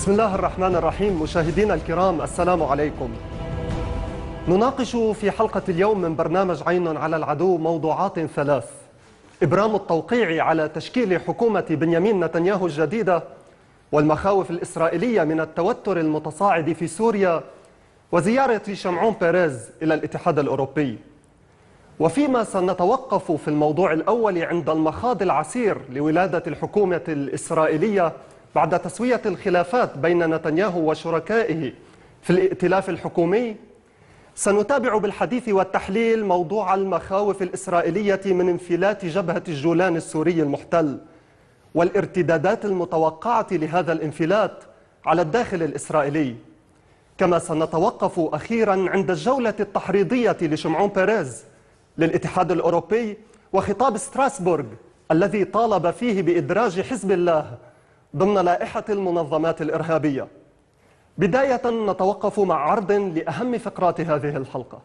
بسم الله الرحمن الرحيم. مشاهدينا الكرام، السلام عليكم. نناقش في حلقة اليوم من برنامج عين على العدو موضوعات ثلاث: إبرام التوقيع على تشكيل حكومة بنيامين نتنياهو الجديدة، والمخاوف الإسرائيلية من التوتر المتصاعد في سوريا، وزيارة شمعون بيريز إلى الاتحاد الأوروبي. وفيما سنتوقف في الموضوع الأول عند المخاض العسير لولادة الحكومة الإسرائيلية بعد تسوية الخلافات بين نتنياهو وشركائه في الائتلاف الحكومي، سنتابع بالحديث والتحليل موضوع المخاوف الإسرائيلية من انفلات جبهة الجولان السوري المحتل، والارتدادات المتوقعة لهذا الانفلات على الداخل الإسرائيلي. كما سنتوقف أخيرا عند الجولة التحريضية لشمعون بيريز للاتحاد الأوروبي وخطاب ستراسبورغ الذي طالب فيه بإدراج حزب الله ضمن لائحة المنظمات الإرهابية. بداية نتوقف مع عرض لأهم فقرات هذه الحلقة.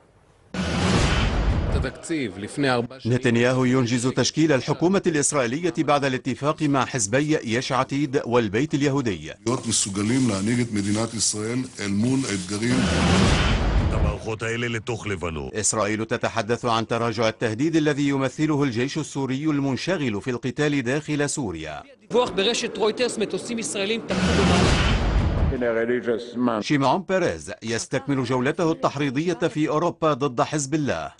نتنياهو ينجز تشكيل الحكومة الإسرائيلية بعد الاتفاق مع حزبي يش عتيد والبيت اليهودي. إسرائيل تتحدث عن تراجع التهديد الذي يمثله الجيش السوري المنشغل في القتال داخل سوريا. شمعون بيريز يستكمل جولته التحريضية في أوروبا ضد حزب الله.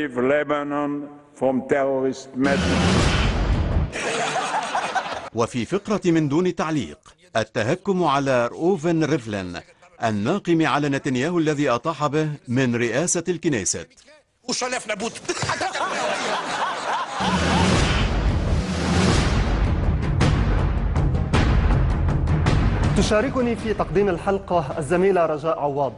وفي فقرة من دون تعليق، التهكم على روفن ريفلين الناقم على نتنياهو الذي أطاح به من رئاسة الكنيست. تشاركني في تقديم الحلقة الزميلة رجاء عواض.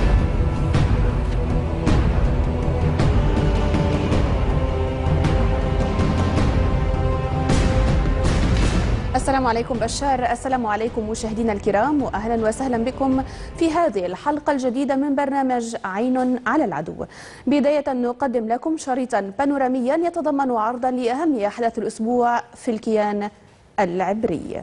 السلام عليكم بشار. السلام عليكم مشاهدينا الكرام، وأهلا وسهلا بكم في هذه الحلقة الجديدة من برنامج عين على العدو. بداية نقدم لكم شريطا بانوراميا يتضمن عرضا لأهم أحداث الأسبوع في الكيان العبري.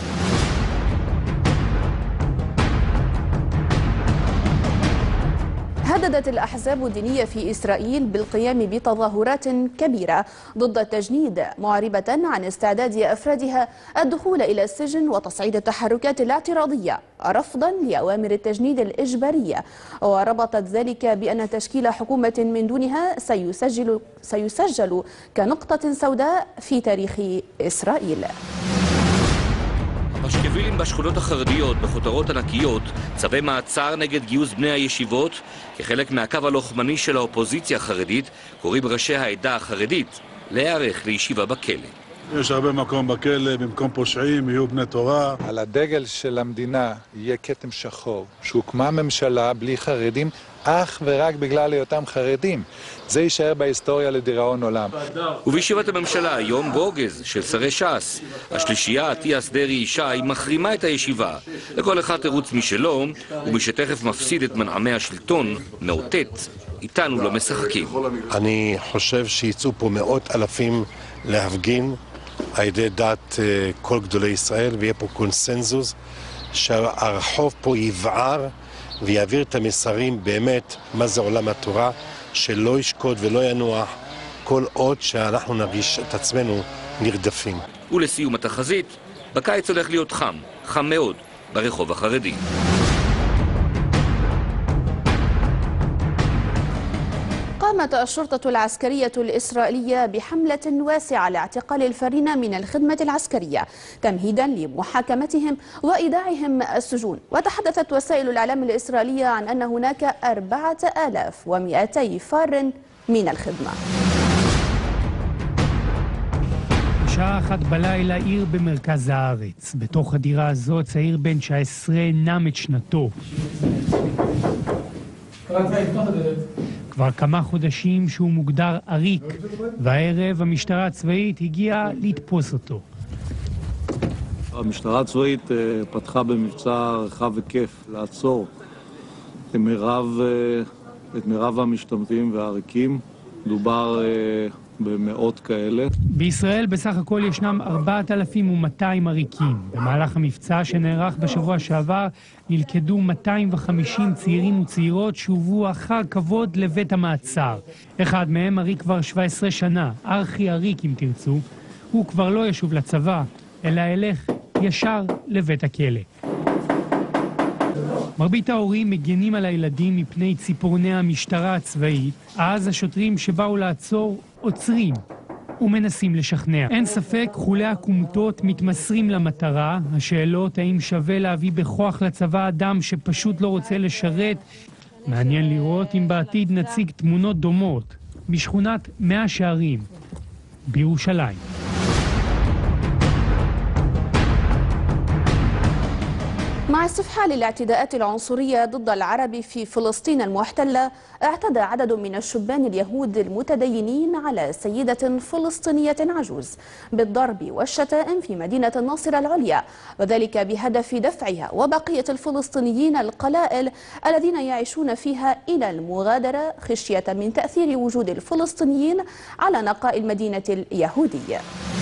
هددت الأحزاب الدينية في إسرائيل بالقيام بتظاهرات كبيرة ضد التجنيد، معربة عن استعداد أفرادها الدخول إلى السجن وتصعيد التحركات الاعتراضية رفضا لأوامر التجنيد الإجبارية، وربطت ذلك بأن تشكيل حكومة من دونها سيسجل كنقطة سوداء في تاريخ إسرائيل. המשקבילים בשכונות החרדיות בכותרות ענקיות, צווי מעצר נגד גיוס בני הישיבות. כחלק מהקו הלוחמני של האופוזיציה החרדית, קוראים ראשי העדה החרדית להיערך לישיבה בכלא. יש הרבה מקום בכלא, במקום פושעים יהיו בני תורה. על הדגל של המדינה יהיה כתם שחור, שהוקמה ממשלה בלי חרדים אך ורק בגלל היותם חרדים. זה יישאר בהיסטוריה לדיראון עולם. ובישיבת הממשלה היום ברוגז של שרי ש"ס. השלישייה, אטיאס, דרעי, ישי, מחרימה את הישיבה. לכל אחד תירוץ משלו, ומי שתכף מפסיד את מנעמי השלטון, מאותת, איתנו לא משחקים. אני חושב שיצאו פה מאות אלפים להפגין על ידי דת כל גדולי ישראל, ויהיה פה קונסנזוס שהרחוב פה יבער ויעביר את המסרים באמת מה זה עולם התורה, שלא ישקוט ולא ינוח כל עוד שאנחנו נרגיש את עצמנו נרדפים. ולסיום התחזית, בקיץ הולך להיות חם, חם מאוד, ברחוב החרדי. قامت الشرطة العسكرية الإسرائيلية بحملة واسعة لاعتقال الفارين من الخدمة العسكرية تمهيدا لمحاكمتهم وإيداعهم السجون. وتحدثت وسائل الإعلام الإسرائيلية عن أن هناك 4200 فار من الخدمة. בשעה 1 בלילה עיר במרכז הארץ. בתוך הדירה הזאת צעיר בן 19 נם את שנתו. כבר כמה חודשים שהוא מוגדר עריק, והערב המשטרה הצבאית הגיעה לתפוס אותו. המשטרה הצבאית פתחה במבצע רחב וכיף לעצור את מירב המשתמטים והעריקים. דובר במאות כאלה. בישראל בסך הכל ישנם 4,200 עריקים. במהלך המבצע שנערך בשבוע שעבר נלכדו 250 צעירים וצעירות שהובאו אחר כבוד לבית המעצר. אחד מהם עריק כבר 17 שנה, ארכי עריק אם תרצו. הוא כבר לא ישוב לצבא, אלא ילך ישר לבית הכלא. מרבית ההורים מגנים על הילדים מפני ציפורני המשטרה הצבאית, אז השוטרים שבאו לעצור עוצרים ומנסים לשכנע. אין ספק, חולי הכומתות מתמסרים למטרה. השאלות האם שווה להביא בכוח לצבא אדם שפשוט לא רוצה לשרת. מעניין לראות אם בעתיד נציג תמונות דומות בשכונת 100 שערים בירושלים. مع استفحال الاعتداءات العنصرية ضد العرب في فلسطين المحتلة، اعتدى عدد من الشبان اليهود المتدينين على سيدة فلسطينية عجوز بالضرب والشتائم في مدينة الناصرة العليا، وذلك بهدف دفعها وبقية الفلسطينيين القلائل الذين يعيشون فيها إلى المغادرة خشية من تأثير وجود الفلسطينيين على نقاء المدينة اليهودية.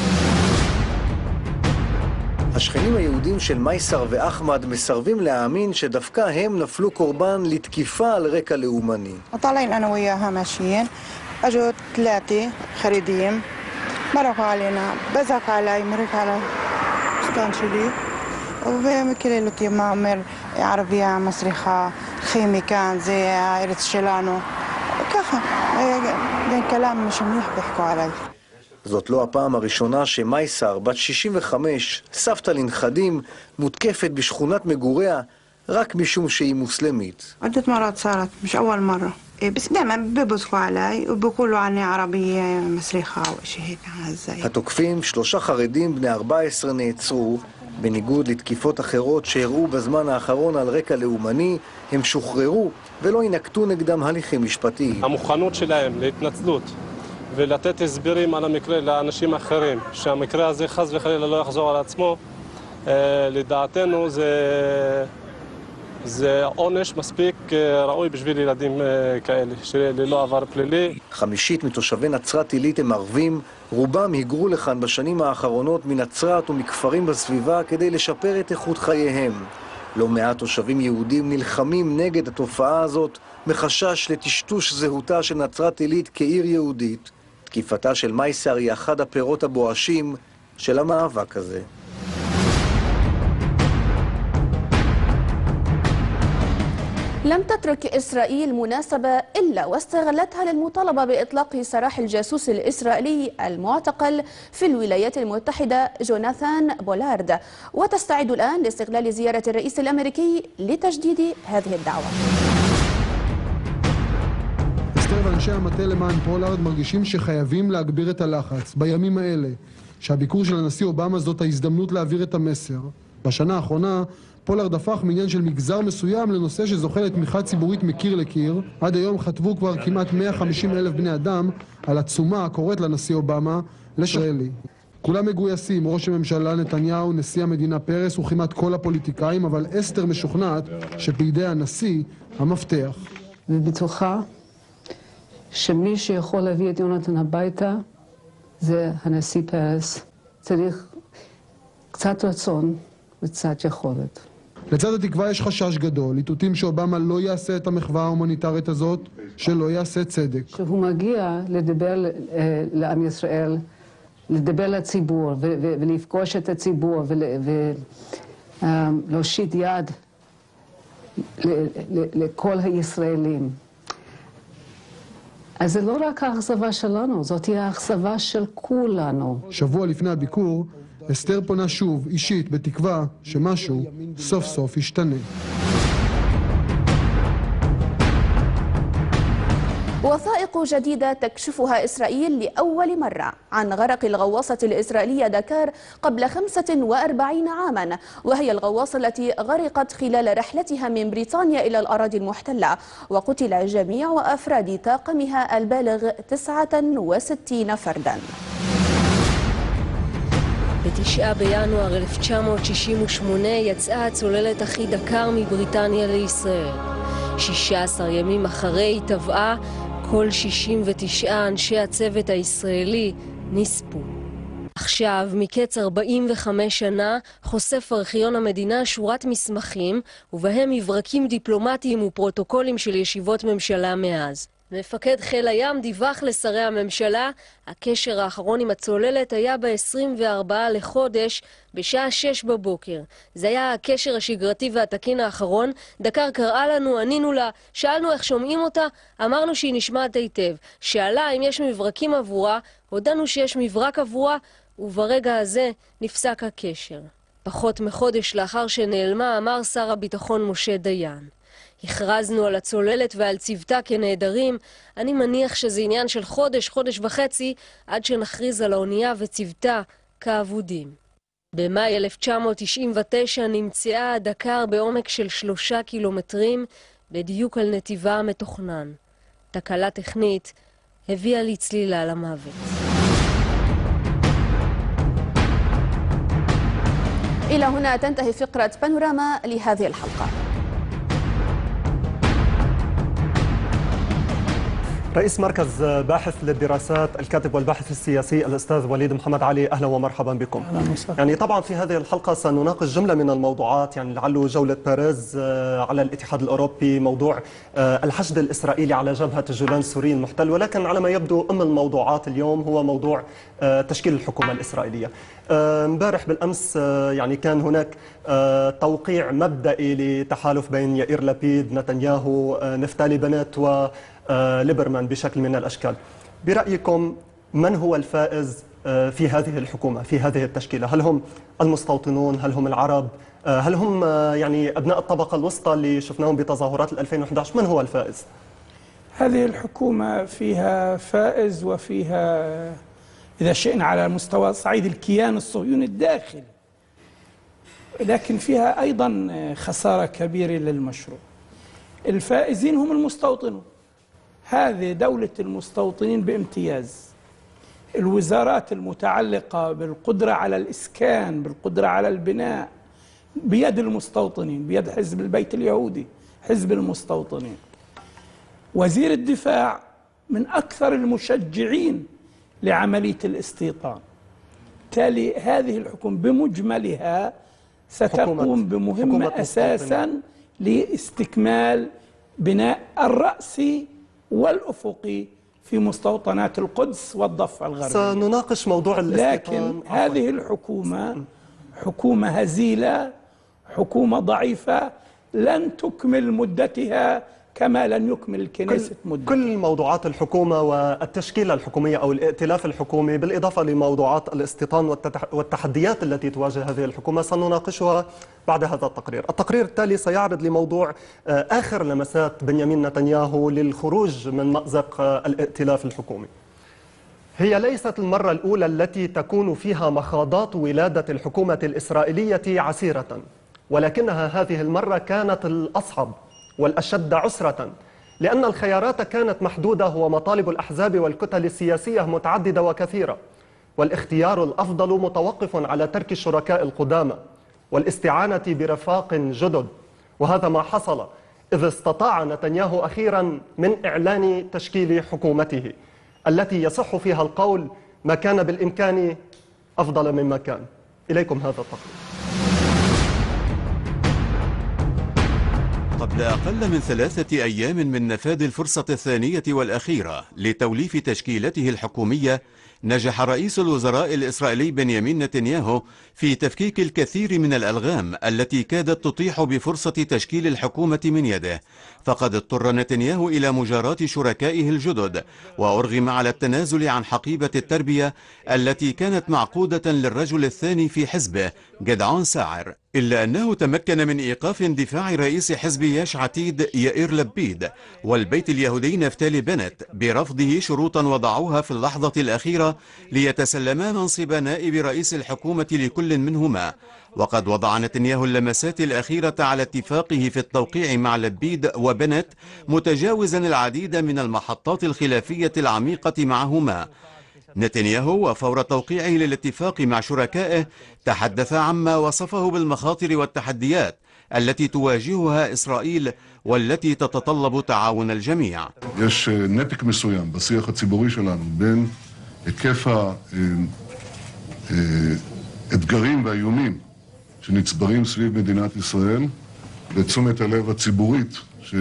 השכנים היהודים של מייסר ואחמד מסרבים להאמין שדווקא הם נפלו קורבן לתקיפה על רקע לאומני. طالعين انا وياها ماشيين اجوا ثلاثه خريدين مرقوا علينا بزق علي مرق على ستان شلي وبكل ما عمر عربيه مسرحه خيمي كان زي عائله شلانو كفى كلام مش منيح بيحكوا علي. זאת לא הפעם הראשונה שמייסר, בת 65, סבתא לנכדים, מותקפת בשכונת מגוריה רק משום שהיא מוסלמית. عدة مرات صارت مش أول مرة بس دائما بيبصقوا علي وبيقولوا عني عربية مسرحة أو شيء هيك زي. התוקפים, 3 חרדים בני 14 נעצרו. בניגוד לתקיפות אחרות שהראו בזמן האחרון על רקע לאומני, הם שוחררו ולא ינקטו נגדם הליכים משפטיים. המוכנות שלהם להתנצלות ולתת הסברים על המקרה לאנשים אחרים, שהמקרה הזה חס וחלילה לא יחזור על עצמו, לדעתנו זה עונש מספיק ראוי בשביל ילדים כאלה, שללא עבר פלילי. 50% מתושבי נצרת עילית הם ערבים, רובם היגרו לכאן בשנים האחרונות מנצרת ומכפרים בסביבה כדי לשפר את איכות חייהם. לא מעט תושבים יהודים נלחמים נגד התופעה הזאת, מחשש לטשטוש זהותה של נצרת עילית כעיר יהודית. תקיפתה של מייסר היא אחד הפירות הבואשים של המאבק הזה. لم تترك إسرائيل مناسبة إلا واستغلتها للمطالبة بإطلاق سراح الجاسوس الإسرائيلي المعتقل في الولايات المتحدة جوناثان بولارد، وتستعد الآن لاستغلال زيارة الرئيس الأمريكي لتجديد هذه الدعوة. אסתר ואנשי המטה למען פולארד מרגישים שחייבים להגביר את הלחץ בימים האלה, שהביקור של הנשיא אובמה זאת ההזדמנות להעביר את המסר. בשנה האחרונה פולארד הפך מעניין של מגזר מסוים לנושא שזוכה לתמיכה ציבורית מקיר לקיר. עד היום חתבו כבר כמעט 150,000 בני אדם על עצומה הקוראת לנשיא אובמה לשחרלי. כולם מגויסים, ראש הממשלה נתניהו, נשיא המדינה פרס וכמעט כל הפוליטיקאים, אבל אסתר משוכנעת שבידי הנשיא המפתח. ובטוחה שמי שיכול להביא את יונתן הביתה זה הנשיא פרס. צריך קצת רצון וקצת יכולת. לצד התקווה יש חשש גדול, איתותים שאובמה לא יעשה את המחווה ההומניטרית הזאת, שלא יעשה צדק. שהוא מגיע לדבר לעם ישראל, לדבר לציבור ולפגוש את הציבור ולהושיט יד לכל הישראלים. אז זה לא רק האכזבה שלנו, זאת תהיה האכזבה של כולנו. שבוע לפני הביקור, אסתר פונה שוב, אישית, בתקווה שמשהו סוף סוף ישתנה. وثائق جديدة تكشفها إسرائيل لأول مرة عن غرق الغواصة الإسرائيلية دكار قبل 45 عاما، وهي الغواصة التي غرقت خلال رحلتها من بريطانيا إلى الأراضي المحتلة، وقتل جميع أفراد طاقمها البالغ 69 فردا. ב-9 בינואר 1968 יצאה הצוללת הכי דקר מבריטניה לישראל. 16 ימים אחרי טבעה, כל 69 אנשי הצוות הישראלי נספו. עכשיו, מקץ 45 שנה, חושף ארכיון המדינה שורת מסמכים, ובהם מברקים דיפלומטיים ופרוטוקולים של ישיבות ממשלה מאז. מפקד חיל הים דיווח לשרי הממשלה, הקשר האחרון עם הצוללת היה ב-24 לחודש בשעה 6 בבוקר. זה היה הקשר השגרתי והתקין האחרון. דקר קראה לנו, ענינו לה, שאלנו איך שומעים אותה, אמרנו שהיא נשמעת היטב. שאלה אם יש מברקים עבורה, הודענו שיש מברק עבורה, וברגע הזה נפסק הקשר. פחות מחודש לאחר שנעלמה אמר שר הביטחון משה דיין: הכרזנו על הצוללת ועל צוותה כנעדרים. אני מניח שזה עניין של חודש, חודש וחצי, עד שנכריז על האונייה וצוותה כאבודים. במאי 1999 נמצאה הדקר בעומק של 3 קילומטרים, בדיוק על נתיבה המתוכנן. תקלה טכנית הביאה לצלילה למוות. إلى هنا تنتهي فقرة بانوراما لهذه الحلقة. رئيس مركز باحث للدراسات الكاتب والباحث السياسي الأستاذ وليد محمد علي، أهلا ومرحبا بكم. يعني طبعا في هذه الحلقة سنناقش جملة من الموضوعات، يعني لعله جولة باريس على الاتحاد الأوروبي، موضوع الحشد الإسرائيلي على جبهة الجولان السوري المحتل، ولكن على ما يبدو الموضوعات اليوم هو موضوع تشكيل الحكومة الإسرائيلية. امبارح بالأمس يعني كان هناك توقيع مبدئي لتحالف بين يائير لبيد، نتنياهو، نفتالي بنت وليبرمان بشكل من الأشكال. برأيكم من هو الفائز في هذه الحكومة، في هذه التشكيلة؟ هل هم المستوطنون؟ هل هم العرب؟ هل هم يعني أبناء الطبقة الوسطى اللي شفناهم بتظاهرات 2011؟ من هو الفائز؟ هذه الحكومة فيها فائز وفيها إذا شئنا على مستوى صعيد الكيان الصهيوني الداخلي، لكن فيها أيضا خسارة كبيرة للمشروع. الفائزين هم المستوطنون. هذه دولة المستوطنين بامتياز. الوزارات المتعلقة بالقدرة على الإسكان، بالقدرة على البناء، بيد المستوطنين، بيد حزب البيت اليهودي، حزب المستوطنين. وزير الدفاع من أكثر المشجعين لعملية الاستيطان. بالتالي هذه الحكومة بمجملها ستقوم بمهمة أساساً لاستكمال بناء الرأسي والأفقي في مستوطنات القدس والضفة الغربية. سنناقش موضوع الاستيطان. لكن هذه الحكومة حكومة هزيلة، حكومة ضعيفة، لن تكمل مدتها كما لن يكمل الكنيسة مدة. كل موضوعات الحكومة والتشكيلة الحكومية أو الائتلاف الحكومي بالإضافة لموضوعات الاستيطان والتحديات التي تواجه هذه الحكومة سنناقشها بعد هذا التقرير. التقرير التالي سيعرض لموضوع آخر لمسات بنيامين نتنياهو للخروج من مأزق الائتلاف الحكومي. هي ليست المرة الأولى التي تكون فيها مخاضات ولادة الحكومة الإسرائيلية عسيرة، ولكنها هذه المرة كانت الأصعب والأشد عسرة، لأن الخيارات كانت محدودة ومطالب الأحزاب والكتل السياسية متعددة وكثيرة، والاختيار الأفضل متوقف على ترك الشركاء القدامى والاستعانة برفاق جدد. وهذا ما حصل، إذ استطاع نتنياهو أخيرا من إعلان تشكيل حكومته التي يصح فيها القول ما كان بالإمكان أفضل مما كان. إليكم هذا التقرير. قبل أقل من 3 أيام من نفاذ الفرصة الثانية والأخيرة لتوليف تشكيلته الحكومية، نجح رئيس الوزراء الإسرائيلي بنيامين نتنياهو في تفكيك الكثير من الألغام التي كادت تطيح بفرصة تشكيل الحكومة من يده. فقد اضطر نتنياهو إلى مجاراة شركائه الجدد، وأرغم على التنازل عن حقيبة التربية التي كانت معقودة للرجل الثاني في حزبه جدعون ساعر، إلا أنه تمكن من إيقاف اندفاع رئيس حزب ياش عتيد يائير لبيد والبيت اليهودي نفتالي بنت برفضه شروطا وضعوها في اللحظة الأخيرة ليتسلما منصب نائب رئيس الحكومة لكل منهما. وقد وضع نتنياهو اللمسات الأخيرة على اتفاقه في التوقيع مع لبيد وبنت، متجاوزا العديد من المحطات الخلافية العميقة معهما. نتنياهو وفور توقيعه للاتفاق مع شركائه تحدث عما وصفه بالمخاطر والتحديات التي تواجهها إسرائيل والتي תתطلب تعاون الجميع. יש נתק מסוים בשיח הציבורי שלנו בין היקף האתגרים והאיומים שנצברים סביב מדינת ישראל ותשומת הלב הציבורית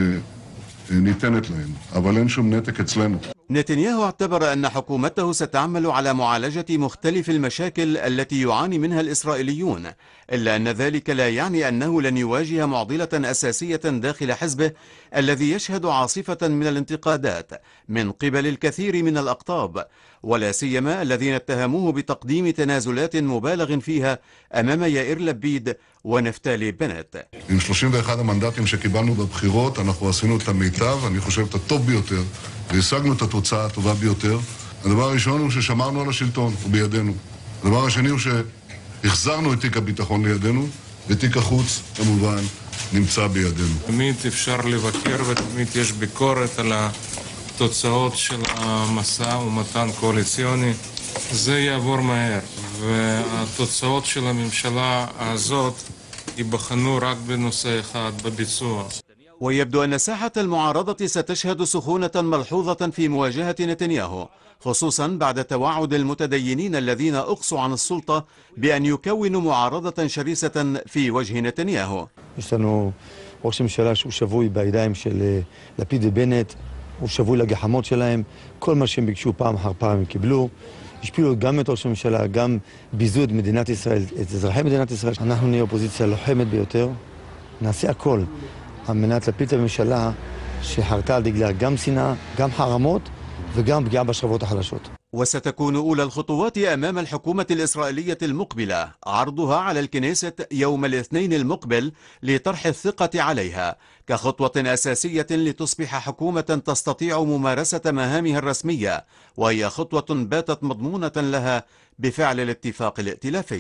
שניתנת להם, אבל אין שום נתק אצלנו. نتنياهو اعتبر أن حكومته ستعمل على معالجة مختلف المشاكل التي يعاني منها الإسرائيليون، إلا أن ذلك لا يعني أنه لن يواجه معضلة أساسية داخل حزبه الذي يشهد عاصفة من الانتقادات من قبل الكثير من الأقطاب، ولا سيما الذين اتهموه بتقديم تنازلات مبالغ فيها أمام יאיר לפיד ונפתלי בנט. עם 31 המנדטים שקיבלנו בבחירות אנחנו עשינו את המיטב, אני חושב את הטוב ביותר, והשגנו את התוצאה הטובה ביותר. הדבר הראשון הוא ששמרנו על השלטון, הוא בידינו. הדבר השני הוא שהחזרנו את תיק הביטחון לידינו, ותיק החוץ כמובן נמצא בידינו. תמיד אפשר לבקר ותמיד יש ביקורת על התוצאות של המשא ומתן קואליציוני. זה יעבור מהר, והתוצאות של הממשלה הזאת ייבחנו רק בנושא אחד, בביצוע. ويبدو أن ساحة المعارضة ستشهد سخونة ملحوظة في مواجهة نتنياهو، خصوصا بعد توعد المتدينين الذين أقصوا عن السلطة بأن يكونوا معارضة شرسة في وجه نتنياهو. יש לנו ראש ממשלה שהוא שבוי בידיים של לפיד ובנט, הוא שבוי לגחמות שלהם, כל מה שהם ביקשו פעם אחר פעם הם קיבלו. השפילו גם את ראש הממשלה, גם ביזו את מדינת ישראל, את אזרחי מדינת ישראל. אנחנו נהיה אופוזיציה לוחמת ביותר, נעשה הכל על מנת להפיל את הממשלה שחרתה על דגלה גם שנאה, גם חרמות וגם פגיעה בשכבות החלשות. وستكون أولى الخطوات أمام الحكومة الإسرائيلية المقبلة عرضها على الكنيسة يوم الاثنين المقبل لطرح الثقة عليها كخطوة أساسية لتصبح حكومة تستطيع ممارسة مهامها الرسمية، وهي خطوة باتت مضمونة لها بفعل الاتفاق الائتلافي.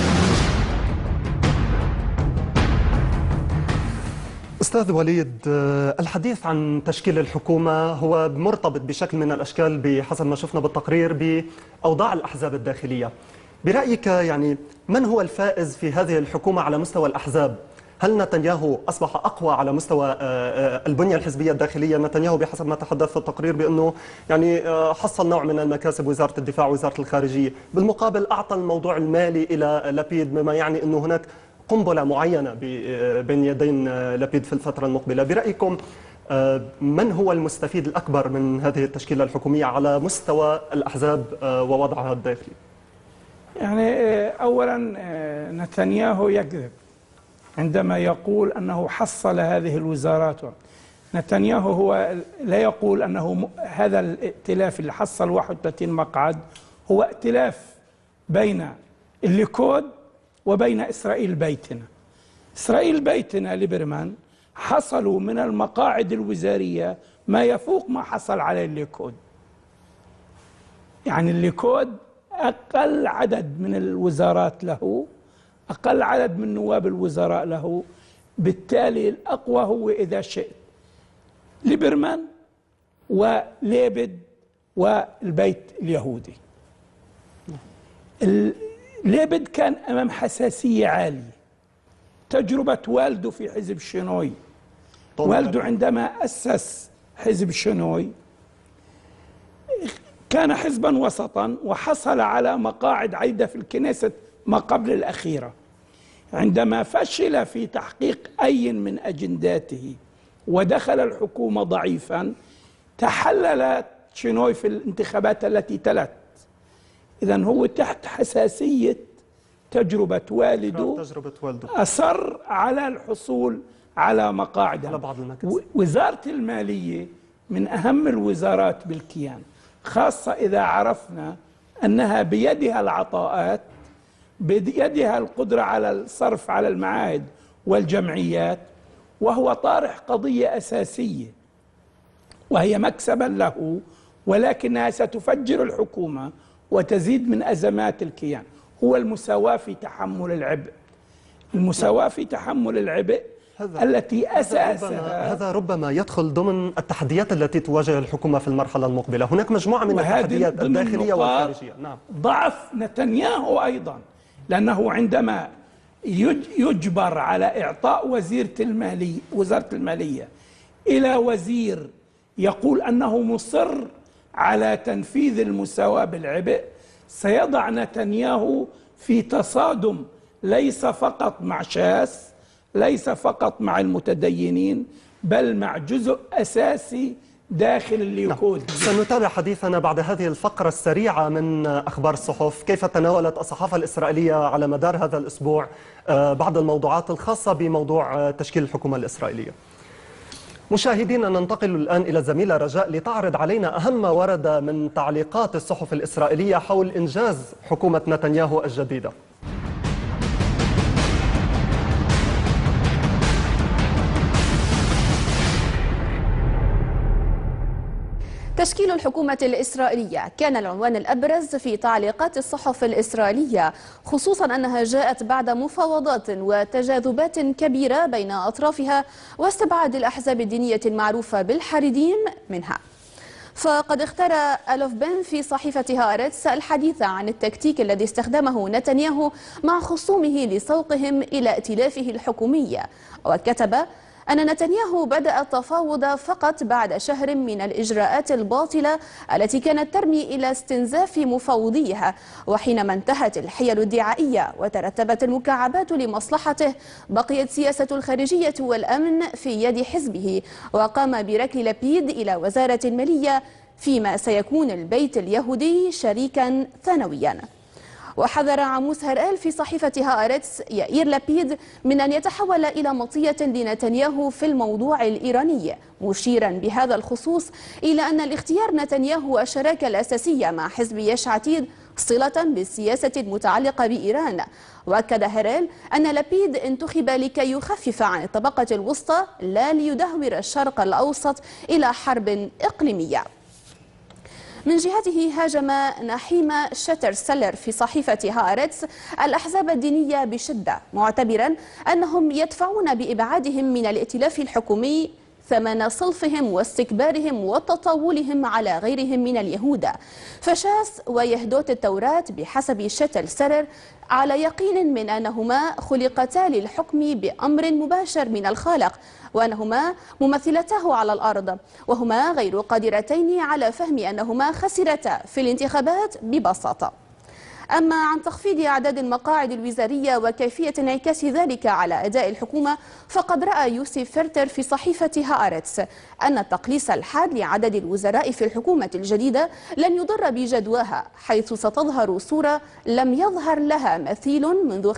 أستاذ وليد، الحديث عن تشكيل الحكومة هو مرتبط بشكل من الأشكال بحسب ما شفنا بالتقرير بأوضاع الأحزاب الداخلية. برأيك يعني من هو الفائز في هذه الحكومة على مستوى الأحزاب؟ هل نتنياهو أصبح أقوى على مستوى البنية الحزبية الداخلية؟ نتنياهو بحسب ما تحدث في التقرير بأنه يعني حصل نوع من المكاسب وزارة الدفاع ووزارة الخارجية، بالمقابل أعطى الموضوع المالي إلى لبيد، مما يعني أنه هناك قنبلة معينة بين يدين لبيد في الفترة المقبلة. برأيكم من هو المستفيد الأكبر من هذه التشكيلة الحكومية على مستوى الأحزاب ووضعها الداخلي؟ يعني أولا نتنياهو يكذب عندما يقول أنه حصل هذه الوزارات. نتنياهو هو لا يقول أنه هذا الائتلاف اللي حصل 31 مقعد هو ائتلاف بين الليكود وبين إسرائيل بيتنا. إسرائيل بيتنا ليبرمان حصلوا من المقاعد الوزارية ما يفوق ما حصل عليه الليكود. يعني الليكود أقل عدد من الوزارات له، أقل عدد من نواب الوزراء له، بالتالي الأقوى هو إذا شئت ليبرمان وليبد والبيت اليهودي. ليبد كان أمام حساسية عالية، تجربة والده في حزب شينوي. والده عندما أسس حزب شينوي كان حزبا وسطا وحصل على مقاعد عدة في الكنيسة ما قبل الأخيرة. عندما فشل في تحقيق أي من أجنداته ودخل الحكومة ضعيفا تحلل شينوي في الانتخابات التي تلت. إذن هو تحت حساسية تجربة والده أصر على الحصول على مقاعد. وزارة المالية من أهم الوزارات بالكيان، خاصة إذا عرفنا أنها بيدها العطاءات، بيدها القدرة على الصرف على المعاهد والجمعيات، وهو طارح قضية أساسية وهي مكسبا له، ولكنها ستفجر الحكومة وتزيد من أزمات الكيان. هو المساواة في تحمل العبء، المساواة في تحمل العبء التي أساسها هذا ربما يدخل ضمن التحديات التي تواجه الحكومة في المرحلة المقبلة. هناك مجموعة من التحديات الداخلية والخارجية. نعم. ضعف نتنياهو أيضا، لأنه عندما يجبر على إعطاء وزارة المالية إلى وزير يقول أنه مصر على تنفيذ المساواة بالعبء، سيضع نتنياهو في تصادم ليس فقط مع شاس، ليس فقط مع المتدينين، بل مع جزء أساسي داخل الليكود. سنتابع حديثنا بعد هذه الفقرة السريعة من أخبار الصحف. كيف تناولت الصحافة الإسرائيلية على مدار هذا الأسبوع بعض الموضوعات الخاصة بموضوع تشكيل الحكومة الإسرائيلية؟ مشاهدينا، ننتقل الآن إلى الزميلة رجاء لتعرض علينا أهم ما ورد من تعليقات الصحف الإسرائيلية حول إنجاز حكومة نتنياهو الجديدة. تشكيل الحكومة الإسرائيلية كان العنوان الأبرز في تعليقات الصحف الإسرائيلية، خصوصا أنها جاءت بعد مفاوضات وتجاذبات كبيرة بين أطرافها واستبعاد الأحزاب الدينية المعروفة بالحريديم منها. فقد اختار ألوف بن في صحيفة هارتس الحديث عن التكتيك الذي استخدمه نتنياهو مع خصومه لسوقهم إلى ائتلافه الحكومي، وكتب أن نتنياهو بدأ التفاوض فقط بعد شهر من الإجراءات الباطلة التي كانت ترمي إلى استنزاف مفاوضيها، وحينما انتهت الحيل الدعائية وترتبت المكعبات لمصلحته بقيت سياسة الخارجية والأمن في يد حزبه، وقام بركل لبيد إلى وزارة المالية فيما سيكون البيت اليهودي شريكا ثانويا. وحذر عموس هرآل في صحيفة هآرتس يائير لبيد من أن يتحول إلى مطية لنتنياهو في الموضوع الإيراني، مشيرا بهذا الخصوص إلى أن الاختيار نتنياهو الشراكة الأساسية مع حزب يش عتيد صلة بالسياسة المتعلقة بإيران. وأكد هرآل أن لبيد انتخب لكي يخفف عن الطبقة الوسطى لا ليدهور الشرق الأوسط إلى حرب إقليمية. من جهته هاجم نحيم شتر سلر في صحيفة هآرتس الأحزاب الدينية بشدة، معتبرا أنهم يدفعون بإبعادهم من الائتلاف الحكومي ثمن صلفهم واستكبارهم وتطاولهم على غيرهم من اليهود. فشاس ويهدوت التوراة بحسب شتر سلر على يقين من أنهما خلقتا للحكم بأمر مباشر من الخالق، وأنهما ممثلتاه على الأرض، وهما غير قادرتين على فهم أنهما خسرتا في الانتخابات ببساطة. أما عن تخفيض أعداد المقاعد الوزارية وكيفية انعكاس ذلك على أداء الحكومة، فقد رأى يوسف فرتر في صحيفة هآرتس أن التقليص الحاد لعدد الوزراء في الحكومة الجديدة لن يضر بجدواها، حيث ستظهر صورة لم يظهر لها مثيل منذ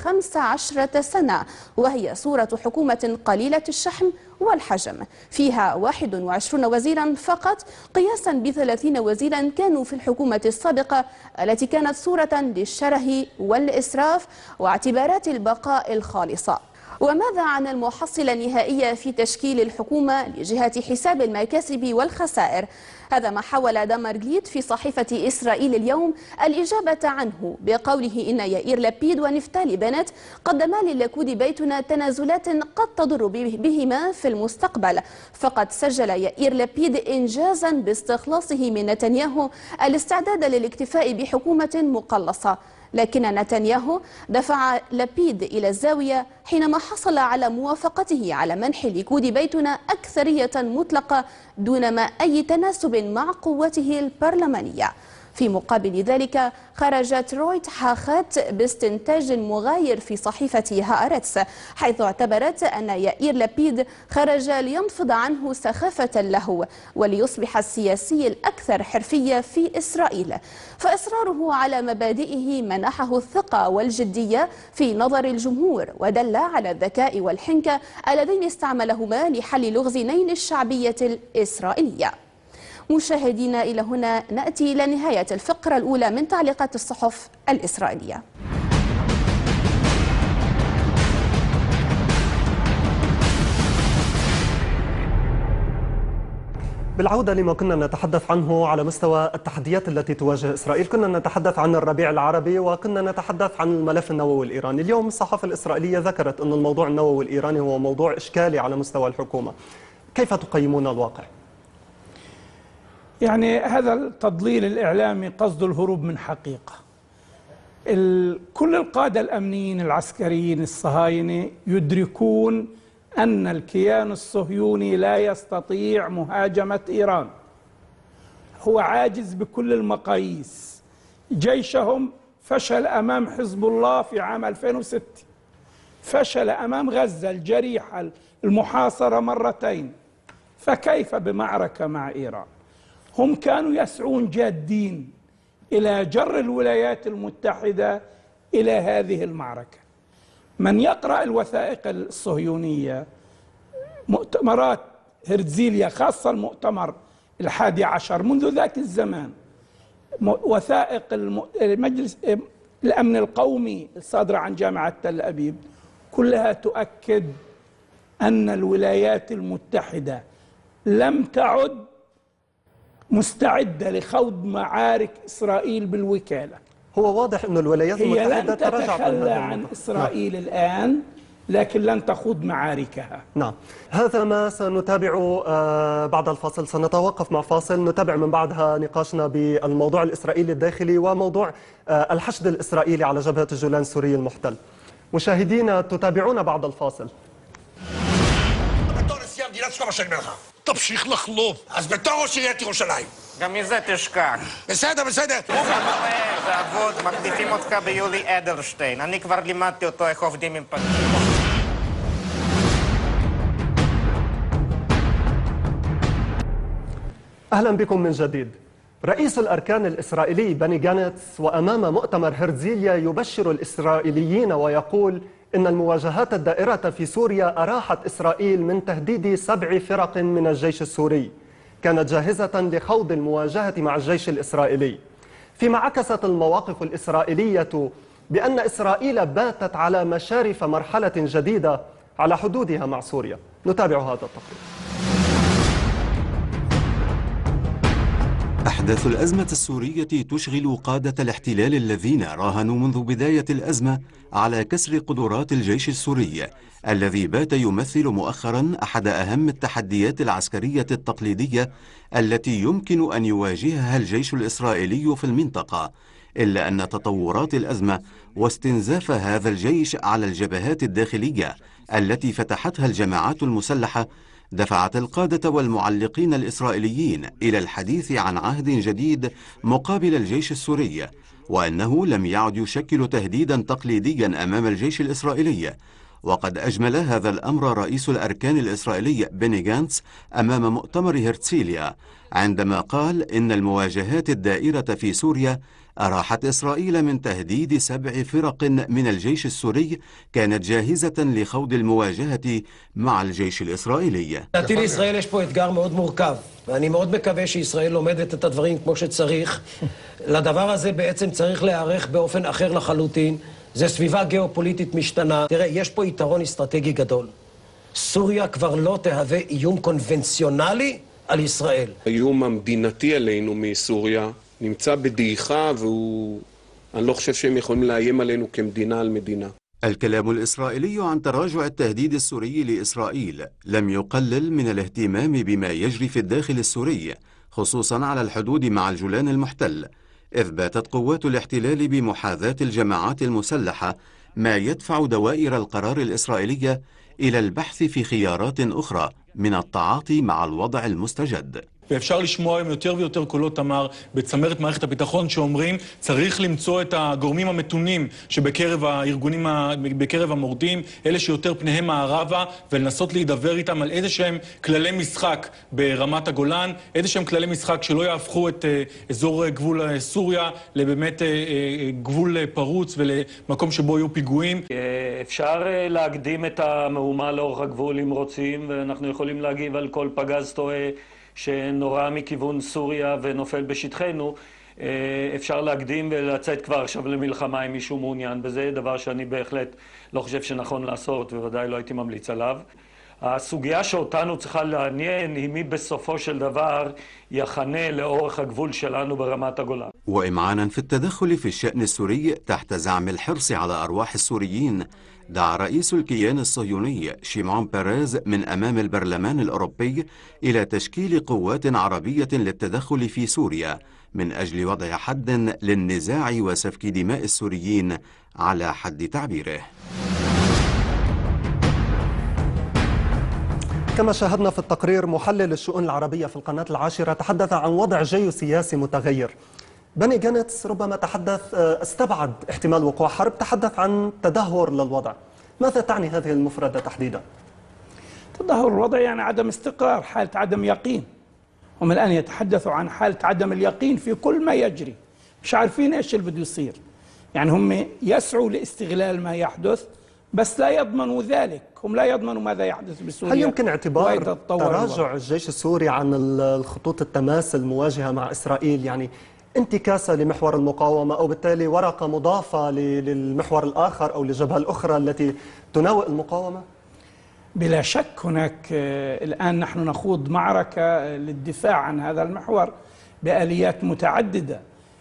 15 سنة، وهي صورة حكومة قليلة الشحم والحجم فيها 21 وزيرا فقط، قياسا ب30 وزيرا كانوا في الحكومة السابقة التي كانت صورة للشره والإسراف واعتبارات البقاء الخالصة. وماذا عن المحصلة النهائية في تشكيل الحكومة لجهة حساب المكاسب والخسائر؟ هذا ما حاول دامارجليت في صحيفة إسرائيل اليوم الإجابة عنه بقوله إن يائير لبيد ونفتالي بنت قدما لليكود بيتنا تنازلات قد تضر بهما في المستقبل. فقد سجل يائير لبيد إنجازا باستخلاصه من نتنياهو الاستعداد للاكتفاء بحكومة مقلصة، لكن نتنياهو دفع لبيد إلى الزاوية حينما حصل على موافقته على منح ليكود بيتنا أكثرية مطلقة دون ما أي تناسب مع قوته البرلمانية. في مقابل ذلك خرجت رويت حاخات باستنتاج مغاير في صحيفة هآرتس، حيث اعتبرت أن يائير لبيد خرج لينفض عنه سخافة له وليصبح السياسي الأكثر حرفية في إسرائيل. فإصراره على مبادئه منحه الثقة والجدية في نظر الجمهور، ودل على الذكاء والحنكة اللذين استعملهما لحل لغز نيل الشعبية الإسرائيلية. مشاهدينا، إلى هنا نأتي إلى نهاية الفقرة الأولى من تعليقات الصحف الإسرائيلية. بالعودة لما كنا نتحدث عنه على مستوى التحديات التي تواجه إسرائيل، كنا نتحدث عن الربيع العربي وكنا نتحدث عن الملف النووي الإيراني. اليوم الصحافة الإسرائيلية ذكرت أن الموضوع النووي الإيراني هو موضوع إشكالي على مستوى الحكومة. كيف تقيمون الواقع؟ يعني هذا التضليل الإعلامي قصد الهروب من حقيقة. كل القادة الأمنيين العسكريين الصهاينة يدركون أن الكيان الصهيوني لا يستطيع مهاجمة إيران، هو عاجز بكل المقاييس. جيشهم فشل أمام حزب الله في عام 2006، فشل أمام غزة الجريحة المحاصرة مرتين، فكيف بمعركة مع إيران؟ هم كانوا يسعون جادين إلى جر الولايات المتحدة إلى هذه المعركة. من يقرأ الوثائق الصهيونية، مؤتمرات هرتزيليا، خاصة المؤتمر 11 منذ ذاك الزمان، وثائق مجلس الأمن القومي الصادرة عن جامعة تل أبيب، كلها تؤكد أن الولايات المتحدة لم تعد مستعدة لخوض معارك إسرائيل بالوكالة. هو واضح أن الولايات المتحدة تراجعت تتخلى عن إسرائيل الآن، لكن لن تخوض معاركها. نعم، هذا ما سنتابع بعد الفاصل. سنتوقف مع فاصل، نتابع من بعدها نقاشنا بالموضوع الإسرائيلي الداخلي وموضوع الحشد الإسرائيلي على جبهة الجولان السوري المحتل. مشاهدينا تتابعونا بعد الفاصل. תמשיך לחלוב. אז בתור ראש עיריית ירושלים. גם מזה תשכח. בסדר. זה אבוד, מקליטים אותך ביולי אדלשטיין. אני כבר לימדתי אותו איך עובדים עם פנים. أهلا بكم من جديد. رئيس الأركان الإسرائيلي بني جانتس وأمام مؤتمر هرتزيليا يبشر الإسرائيليين ويقول إن المواجهات الدائرة في سوريا أراحت إسرائيل من تهديد 7 فرق من الجيش السوري كانت جاهزة لخوض المواجهة مع الجيش الإسرائيلي، فيما عكست المواقف الإسرائيلية بأن إسرائيل باتت على مشارف مرحلة جديدة على حدودها مع سوريا. نتابع هذا التقرير. أحداث الأزمة السورية تشغل قادة الاحتلال الذين راهنوا منذ بداية الأزمة على كسر قدرات الجيش السوري الذي بات يمثل مؤخرا أحد أهم التحديات العسكرية التقليدية التي يمكن أن يواجهها الجيش الإسرائيلي في المنطقة، إلا أن تطورات الأزمة واستنزاف هذا الجيش على الجبهات الداخلية التي فتحتها الجماعات المسلحة دفعت القادة والمعلقين الإسرائيليين إلى الحديث عن عهد جديد مقابل الجيش السوري، وأنه لم يعد يشكل تهديدا تقليديا أمام الجيش الإسرائيلي. وقد أجمل هذا الأمر رئيس الأركان الإسرائيلي بني جانتس أمام مؤتمر هرتزيليا عندما قال إن المواجهات الدائرة في سوريا أراحت إسرائيل من تهديد 7 فرق من الجيش السوري كانت جاهزة لخوض المواجهة مع الجيش الإسرائيلي. לישראל יש פה אתגר מאוד מורכב, ואני מאוד מקווה שישראל לומדת את הדברים כמו שצריך. לדבר הזה בעצם צריך להיערך באופן אחר לחלוטין. זה סביבה גיאופוליטית משתנה. תראה, יש פה יתרון אסטרטגי גדול. סוריה כבר לא תהווה איום קונבנציונלי על ישראל. האיום המדינתי עלינו מסוריה נמצא בדעיכה, ואני לא חושב שהם יכולים לאיים עלינו כמדינה על מדינה. الكلام الإسرائيلي عن تراجع التهديد السوري لإسرائيل لم يقلل من الاهتمام بما يجري في الداخل السوري، خصوصا على الحدود مع الجولان المحتل، إذ باتت قوات الاحتلال بمحاذاة الجماعات المسلحة، ما يدفع دوائر القرار الإسرائيلية إلى البحث في خيارات أخرى من التعاطي مع الوضع المستجد. ואפשר לשמוע עם יותר ויותר קולות תמר בצמרת מערכת הביטחון שאומרים צריך למצוא את הגורמים המתונים שבקרב הארגונים, בקרב המורדים, אלה שיותר פניהם מערבה, ולנסות להידבר איתם על איזה שהם כללי משחק ברמת הגולן, איזה שהם כללי משחק שלא יהפכו את אזור גבול סוריה לבאמת גבול פרוץ ולמקום שבו יהיו פיגועים. אפשר להקדים את המהומה לאורך הגבול אם רוצים, ואנחנו יכולים להגיב על כל פגז טועה שנורא מכיוון סוריה ונופל בשטחנו. אפשר להקדים ולצאת כבר עכשיו למלחמה אם מישהו מעוניין בזה, דבר שאני בהחלט לא חושב שנכון לעשות, ובוודאי לא הייתי ממליץ עליו. הסוגיה שאותנו צריכה לעניין היא מי בסופו של דבר יחנה לאורך הגבול שלנו ברמת הגולן. وإمعانا في التدخل في الشأن السوري تحت زعم الحرص على أرواح السوريين دعا رئيس الكيان الصهيوني شيمون بيريز من أمام البرلمان الأوروبي إلى تشكيل قوات عربية للتدخل في سوريا من أجل وضع حد للنزاع وسفك دماء السوريين على حد تعبيره. كما شاهدنا في التقرير، محلل الشؤون العربية في القناة العاشرة تحدث عن وضع جيوسياسي متغير. بني جانتس ربما استبعد احتمال وقوع حرب، تحدث عن تدهور للوضع. ماذا تعني هذه المفردة تحديدا؟ تدهور الوضع يعني عدم استقرار، حالة عدم يقين. هم الآن يتحدثوا عن حالة عدم اليقين في كل ما يجري، مش عارفين ايش اللي بده يصير. يعني هم يسعوا لاستغلال ما يحدث بس لا يضمنوا ذلك، هم لا يضمنوا ماذا يحدث بسوريا. هل يمكن اعتبار تراجع الجيش السوري عن الخطوط التماس المواجهة مع إسرائيل يعني انتكاسة لمحور المقاومة، أو بالتالي ورقة مضافة للمحور الآخر أو للجبهة الأخرى التي تناوئ المقاومة؟ بلا شك هناك الآن نحن نخوض معركة للدفاع عن هذا المحور بآليات متعددة.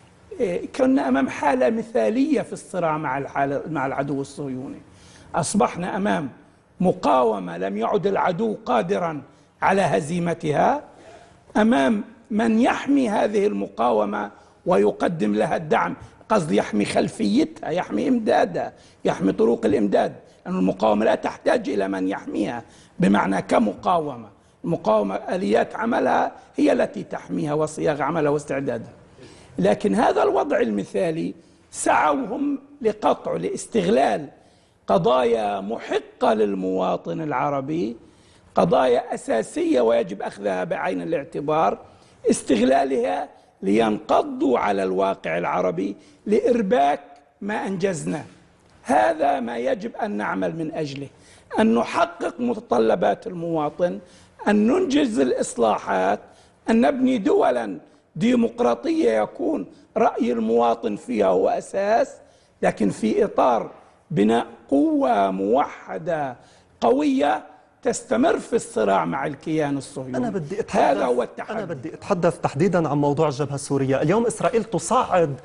كنا أمام حالة مثالية في الصراع مع العدو الصهيوني. أصبحنا أمام مقاومة لم يعد العدو قادرا على هزيمتها، أمام من يحمي هذه المقاومة ويقدم لها الدعم، قصدي يحمي خلفيتها، يحمي إمدادها، يحمي طرق الإمداد، لأن المقاومة لا تحتاج إلى من يحميها بمعنى كمقاومة. المقاومة آليات عملها هي التي تحميها وصياغ عملها واستعدادها. لكن هذا الوضع المثالي سعوا هم لقطع لاستغلال قضايا محقة للمواطن العربي، قضايا أساسية ويجب أخذها بعين الاعتبار، استغلالها لينقضوا على الواقع العربي لإرباك ما أنجزناه. هذا ما يجب أن نعمل من أجله، أن نحقق متطلبات المواطن، أن ننجز الإصلاحات، أن نبني دولا ديمقراطية يكون رأي المواطن فيها هو أساس، لكن في إطار بناء قوة موحدة قوية تستمر في الصراع مع الكيان الصهيوني. هذا هو التحدي. أنا بدي أتحدث تحديدا عن موضوع الجبهة السورية. اليوم إسرائيل تصعد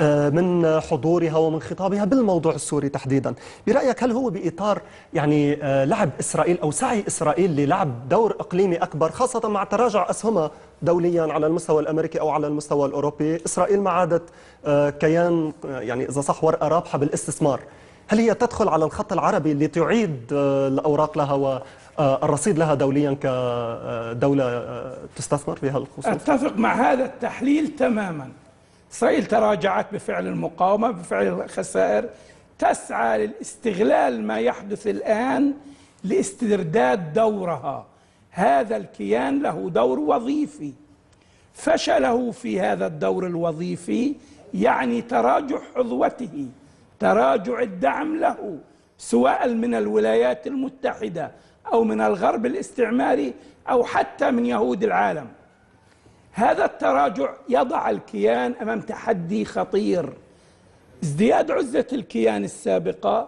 من حضورها ومن خطابها بالموضوع السوري تحديدا. برأيك هل هو بإطار يعني لعب إسرائيل أو سعي إسرائيل للعب دور إقليمي أكبر، خاصة مع تراجع أسهمها دوليا على المستوى الأمريكي أو على المستوى الأوروبي؟ إسرائيل ما عادت كيان يعني إذا صح ورقة رابحة بالاستثمار. هل هي تدخل على الخط العربي لتعيد الأوراق لها والرصيد لها دوليا كدولة تستثمر في هذا الخصوص؟ أتفق مع هذا التحليل تماما. إسرائيل تراجعت بفعل المقاومة، بفعل الخسائر، تسعى لاستغلال ما يحدث الآن لاسترداد دورها. هذا الكيان له دور وظيفي، فشله في هذا الدور الوظيفي يعني تراجع حظوته، تراجع الدعم له سواء من الولايات المتحدة أو من الغرب الاستعماري أو حتى من يهود العالم. هذا التراجع يضع الكيان أمام تحدي خطير، ازدياد عزة الكيان السابقة،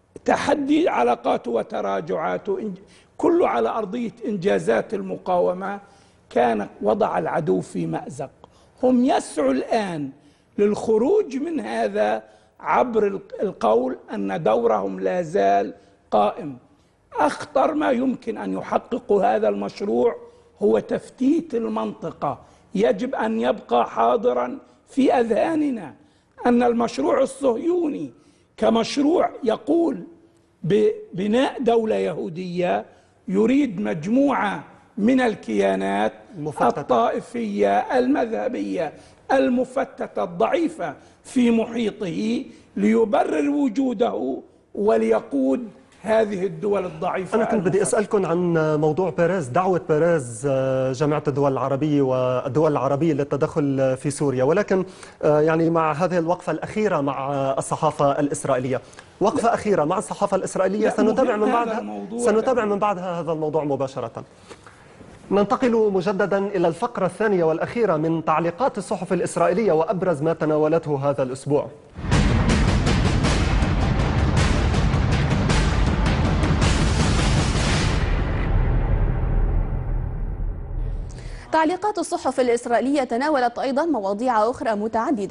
تحدي علاقاته وتراجعاته كله على أرضية إنجازات المقاومة، كان وضع العدو في مأزق. هم يسعوا الآن للخروج من هذا عبر القول أن دورهم لا زال قائم. أخطر ما يمكن أن يحققوا هذا المشروع هو تفتيت المنطقة. يجب أن يبقى حاضرا في أذهاننا أن المشروع الصهيوني كمشروع يقول ببناء دولة يهودية يريد مجموعة من الكيانات الطائفية المذهبية المفتتة الضعيفة في محيطه ليبرر وجوده وليقود هذه الدول الضعيفة. أنا كنت بدي أسألكم عن موضوع بيريز، دعوة بيريز جامعة الدول العربية والدول العربية للتدخل في سوريا، ولكن يعني مع هذه الوقفة الأخيرة مع الصحافة الإسرائيلية، وقفة أخيرة مع الصحافة الإسرائيلية سنتابع من بعدها هذا الموضوع مباشرة. ننتقل مجددا إلى الفقرة الثانية والأخيرة من تعليقات الصحف الإسرائيلية وأبرز ما تناولته هذا الأسبوع. تعليقات الصحف الإسرائيلية تناولت أيضا مواضيع أخرى متعددة،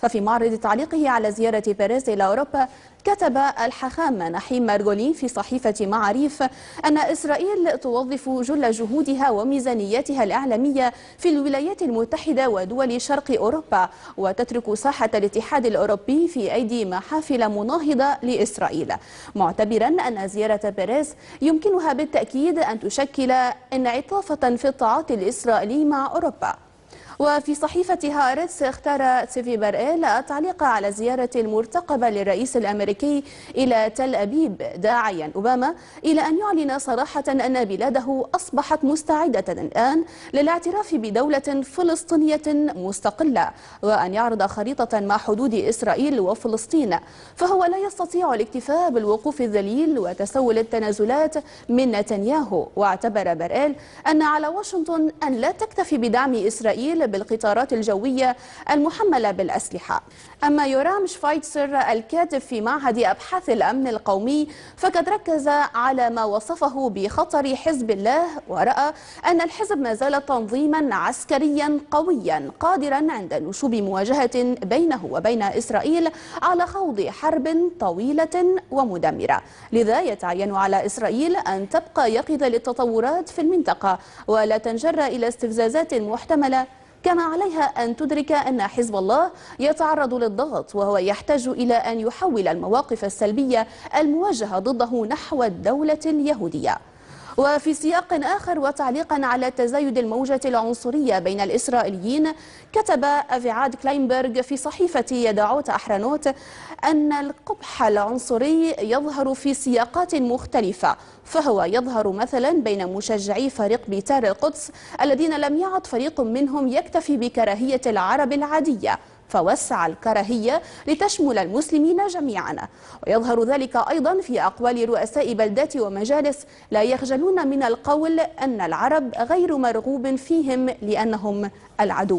ففي معرض تعليقه على زيارة بيريز إلى أوروبا كتب الحاخام نحيم مارغولين في صحيفة معاريف أن إسرائيل توظف جل جهودها وميزانيتها الإعلامية في الولايات المتحدة ودول شرق أوروبا، وتترك ساحة الاتحاد الأوروبي في أيدي محافل مناهضة لإسرائيل، معتبرا أن زيارة بيريز يمكنها بالتأكيد أن تشكل انعطافا في التعاطي الإسرائيلي مع أوروبا. وفي صحيفة هارتس اختار تسيفي باريل التعليق على زيارة المرتقبة للرئيس الأمريكي إلى تل أبيب، داعيا أوباما إلى أن يعلن صراحة أن بلاده أصبحت مستعدة الآن للاعتراف بدولة فلسطينية مستقلة، وأن يعرض خريطة مع حدود إسرائيل وفلسطين، فهو لا يستطيع الاكتفاء بالوقوف الذليل وتسول التنازلات من نتنياهو. واعتبر باريل أن على واشنطن أن لا تكتفي بدعم إسرائيل بالقطارات الجوية المحملة بالأسلحة. أما يورام شفايتسر الكاتب في معهد أبحاث الأمن القومي فقد ركز على ما وصفه بخطر حزب الله، ورأى أن الحزب ما زال تنظيما عسكريا قويا قادرا عند نشوب مواجهة بينه وبين إسرائيل على خوض حرب طويلة ومدمرة، لذا يتعين على إسرائيل أن تبقى يقظة للتطورات في المنطقة ولا تنجر إلى استفزازات محتملة، كما عليها أن تدرك أن حزب الله يتعرض للضغط، وهو يحتاج إلى أن يحول المواقف السلبية الموجهة ضده نحو الدولة اليهودية. وفي سياق آخر وتعليقا على تزايد الموجة العنصرية بين الإسرائيليين، كتب أفيعاد كلاينبرغ في صحيفة يدعوت أحرنوت أن القبح العنصري يظهر في سياقات مختلفة، فهو يظهر مثلا بين مشجعي فريق بيتار القدس الذين لم يعد فريق منهم يكتفي بكراهية العرب العادية، فوسع الكراهية لتشمل المسلمين جميعا، ويظهر ذلك أيضا في أقوال رؤساء بلدات ومجالس لا يخجلون من القول أن العرب غير مرغوب فيهم لأنهم العدو.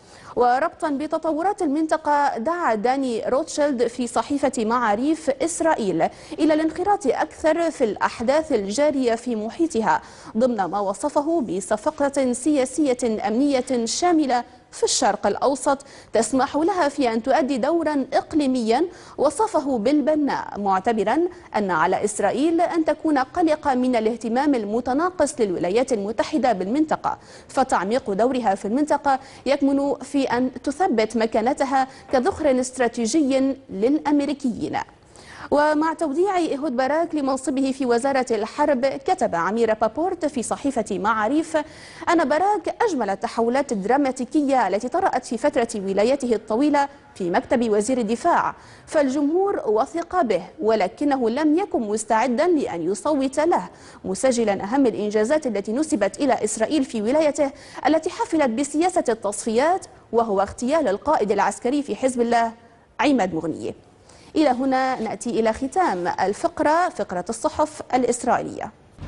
وربطا بتطورات المنطقة، دعا داني روتشيلد في صحيفة معاريف إسرائيل إلى الانخراط أكثر في الأحداث الجارية في محيطها ضمن ما وصفه بصفقة سياسية أمنية شاملة في الشرق الأوسط تسمح لها في أن تؤدي دورا إقليميا وصفه بالبناء، معتبرا أن على إسرائيل أن تكون قلقة من الاهتمام المتناقص للولايات المتحدة بالمنطقة، فتعميق دورها في المنطقة يكمن في أن تثبت مكانتها كذخر استراتيجي للأمريكيين. ومع توديع إيهود باراك لمنصبه في وزارة الحرب، كتب عمير بابورت في صحيفة معاريف أن باراك أجمل التحولات الدراماتيكية التي طرأت في فترة ولايته الطويلة في مكتب وزير الدفاع، فالجمهور وثق به ولكنه لم يكن مستعدا لأن يصوت له، مسجلا أهم الإنجازات التي نسبت إلى إسرائيل في ولايته التي حفلت بسياسة التصفيات، وهو اغتيال القائد العسكري في حزب الله عماد مغنية. إلى هنا نأتي إلى ختام فقرة الصحف الإسرائيلية.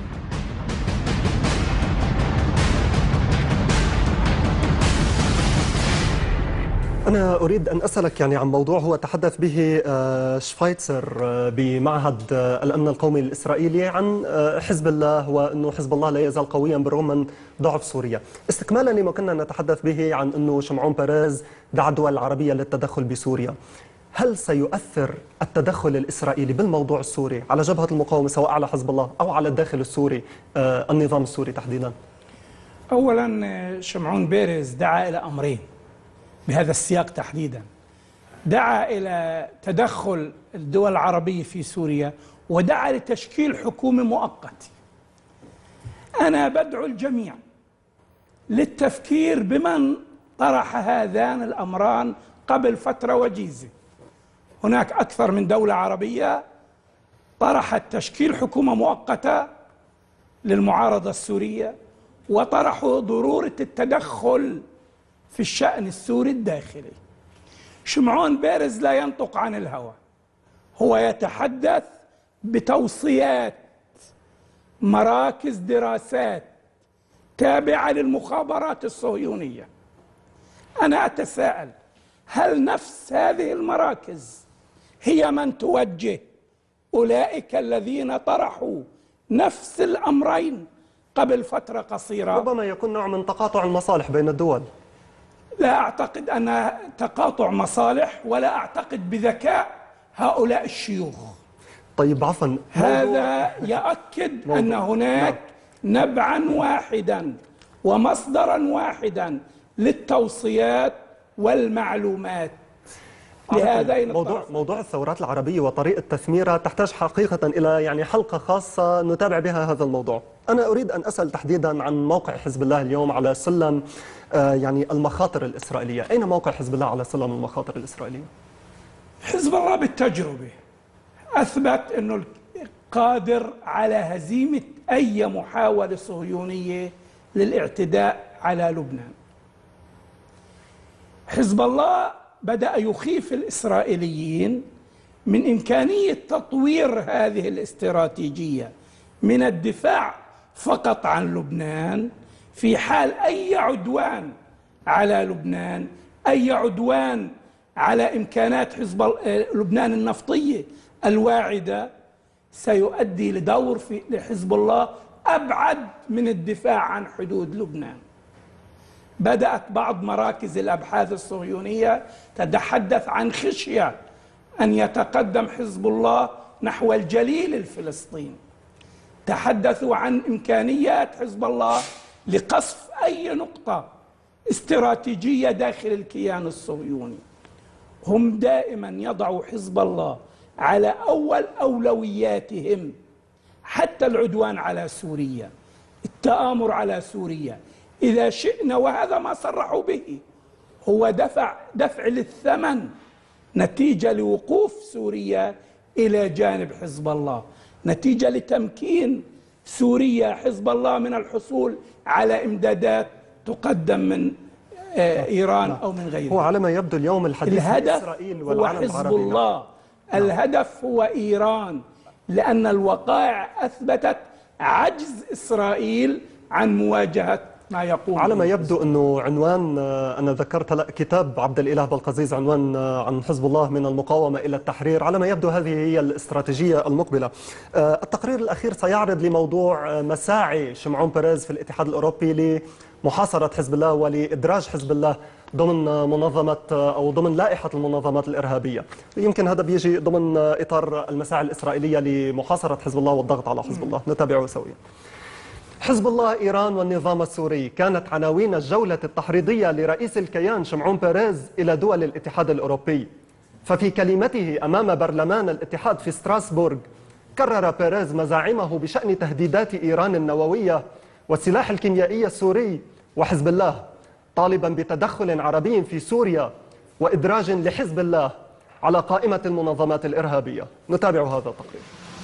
أنا أريد أن أسألك عن موضوع هو تحدث به شفايتسر بمعهد الأمن القومي الإسرائيلي عن حزب الله، وأنه حزب الله لا يزال قويا بالرغم من ضعف سوريا. استكمالا لما كنا نتحدث به عن أنه شمعون بيريز دعا الدول العربية للتدخل بسوريا، هل سيؤثر التدخل الإسرائيلي بالموضوع السوري على جبهة المقاومة سواء على حزب الله أو على الداخل السوري، النظام السوري تحديدا؟ أولا شمعون بيريز دعا إلى أمرين بهذا السياق تحديدا، دعا إلى تدخل الدول العربية في سوريا ودعا لتشكيل حكومة مؤقتة. أنا بدعو الجميع للتفكير بمن طرح هذان الأمران قبل فترة وجيزة. هناك أكثر من دولة عربية طرحت تشكيل حكومة مؤقتة للمعارضة السورية، وطرحوا ضرورة التدخل في الشأن السوري الداخلي. شمعون بيريز لا ينطق عن الهوى، هو يتحدث بتوصيات مراكز دراسات تابعة للمخابرات الصهيونية. أنا أتساءل، هل نفس هذه المراكز هي من توجه أولئك الذين طرحوا نفس الأمرين قبل فترة قصيرة؟ ربما يكون نوع من تقاطع المصالح بين الدول. لا أعتقد أن تقاطع مصالح، ولا أعتقد بذكاء هؤلاء الشيوخ. طيب عفوا، هذا يؤكد أن هناك نبعا واحدا ومصدرا واحدا للتوصيات والمعلومات لهذين موضوع الثورات العربية وطريقة تثميرها تحتاج حقيقة إلى حلقة خاصة نتابع بها هذا الموضوع. أنا أريد أن أسأل تحديدا عن موقع حزب الله اليوم على سلم المخاطر الإسرائيلية. أين موقع حزب الله على سلم المخاطر الإسرائيلية؟ حزب الله بالتجربة أثبت أنه قادر على هزيمة أي محاولة صهيونية للاعتداء على لبنان. حزب الله بدأ يخيف الإسرائيليين من إمكانية تطوير هذه الاستراتيجية من الدفاع فقط عن لبنان في حال أي عدوان على لبنان، أي عدوان على إمكانات لبنان النفطية الواعدة، سيؤدي لدور لحزب الله أبعد من الدفاع عن حدود لبنان. بدأت بعض مراكز الأبحاث الصهيونية تتحدث عن خشية أن يتقدم حزب الله نحو الجليل الفلسطيني. تحدثوا عن إمكانيات حزب الله لقصف أي نقطة استراتيجية داخل الكيان الصهيوني. هم دائما يضعوا حزب الله على أول أولوياتهم، حتى العدوان على سوريا، التآمر على سوريا إذا شئنا، وهذا ما صرحوا به، هو دفع للثمن نتيجة لوقوف سوريا إلى جانب حزب الله، نتيجة لتمكين سوريا حزب الله من الحصول على إمدادات تقدم من إيران أو من غيرها. هو على ما يبدو اليوم الحديث عن إسرائيل والعالم العربي. هو حزب الله، الهدف هو إيران، لأن الوقائع أثبتت عجز إسرائيل عن مواجهة ما يقوم. على ما يبدو أنه عنوان، أنا ذكرت كتاب عبد الإله بلقزيز، عنوان عن حزب الله من المقاومة إلى التحرير. على ما يبدو هذه هي الاستراتيجية المقبلة. التقرير الأخير سيعرض لموضوع مساعي شمعون بيريز في الاتحاد الأوروبي لمحاصرة حزب الله ولإدراج حزب الله ضمن منظمة أو ضمن لائحة المنظمات الإرهابية. يمكن هذا بيجي ضمن إطار المساعي الإسرائيلية لمحاصرة حزب الله والضغط على حزب الله. نتابعه سويا. حزب الله، إيران والنظام السوري كانت عناوين الجولة التحريضية لرئيس الكيان شمعون بيريز إلى دول الاتحاد الأوروبي. ففي كلمته أمام برلمان الاتحاد في ستراسبورغ كرر بيريز مزاعمه بشأن تهديدات إيران النووية والسلاح الكيميائي السوري وحزب الله، طالبا بتدخل عربي في سوريا وإدراج لحزب الله على قائمة المنظمات الإرهابية. نتابع هذا التقرير.